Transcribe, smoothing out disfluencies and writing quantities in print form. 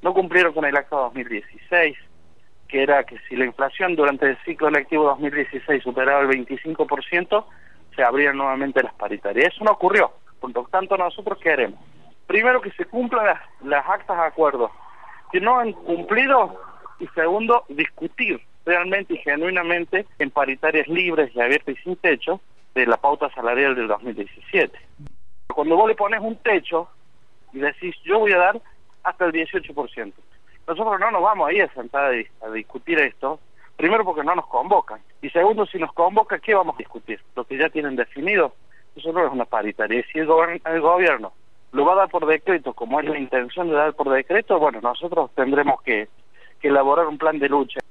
no cumplieron con el acta 2016, que era que si la inflación durante el ciclo electivo 2016 superaba el 25%, se abrían nuevamente las paritarias. Eso no ocurrió, por lo tanto nosotros ¿qué haremos? Primero, que se cumplan las actas de acuerdo que no han cumplido, y segundo, discutir realmente y genuinamente en paritarias libres y abiertas y sin techo de la pauta salarial del 2017. Cuando vos le pones un techo y decís yo voy a dar hasta el 18%, nosotros no nos vamos ahí a sentar a discutir esto, primero porque no nos convocan, y segundo, si nos convocan, ¿qué vamos a discutir? Lo que ya tienen definido. Eso no es una paritaria. Si el gobierno lo va a dar por decreto, como es la intención de dar por decreto, bueno, nosotros tendremos que elaborar un plan de lucha.